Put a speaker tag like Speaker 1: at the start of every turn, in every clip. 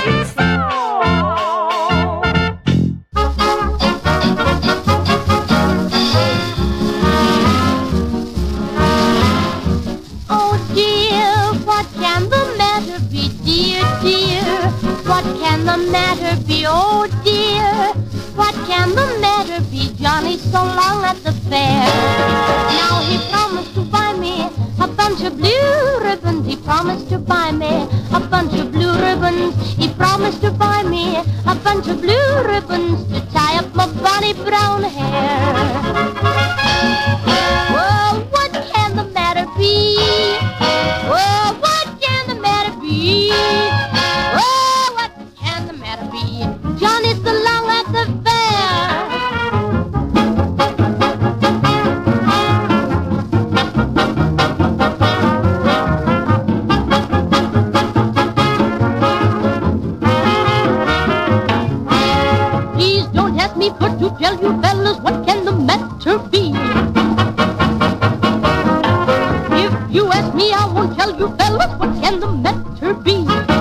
Speaker 1: Oh dear, what can the matter be, dear, dear? What can the matter be, oh dear? What can the matter be? Johnny's so long at the fair. Now he promised to buy me a bunch of blue ribbons. He promised to buy me a bunch of blue ribbons. He promised to buy me a bunch of blue ribbons to tie up my bonny brown hair. Well, what can the matter be? Well, what can the matter be? Well, what can the matter be? Johnny's so long at the fair. Please don't ask me for to tell you fellas what can the matter be. If you ask me, I won't tell you fellas what can the matter be.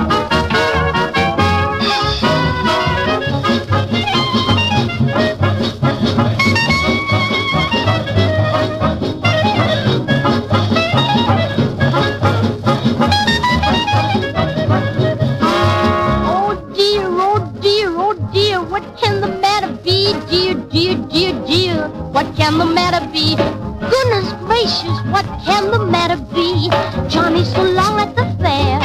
Speaker 1: Oh dear, what can the matter be? Dear, dear, dear, dear, what can the matter be? Goodness gracious, what can the matter be? Johnny's so long at the fair.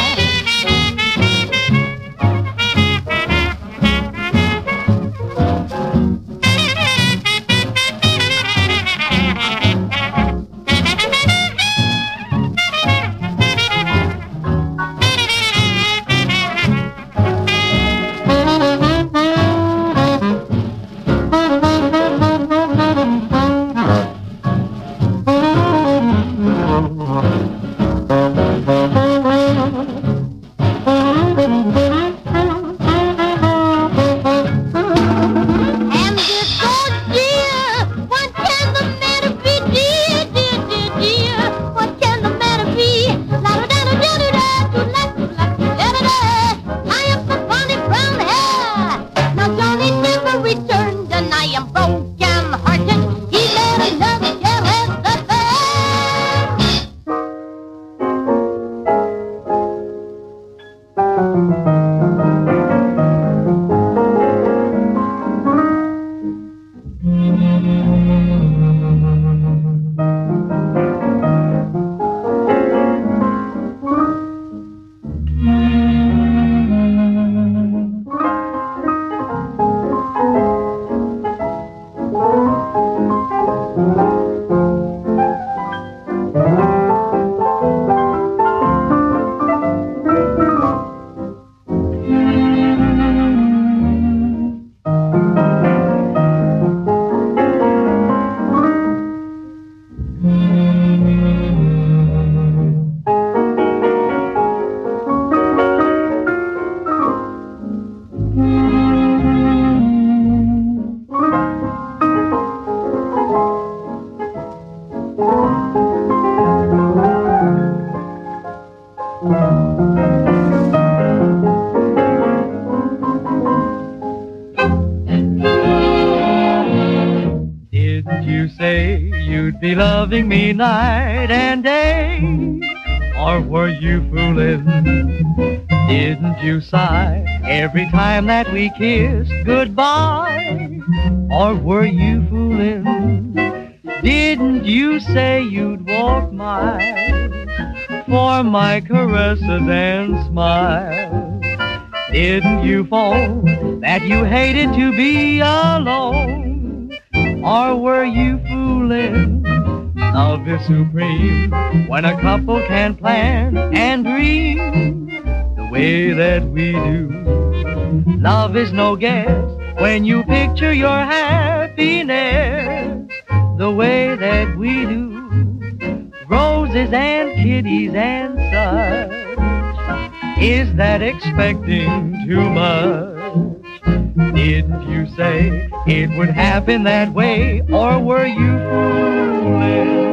Speaker 2: Didn't you say you'd be loving me night and day? Or were you fooling? Didn't you sigh every time that we kissed goodbye? Or were you fooling? Didn't you say you'd walk miles for my caresses and smiles? Didn't you fall that you hated to be alone? Or were you fooling? Love is supreme when a couple can plan and dream the way that we do. Love is no guess when you picture your happiness the way that we do. Roses and kitties and such, is that expecting too much? Didn't you say it would happen that way, or were you fooling?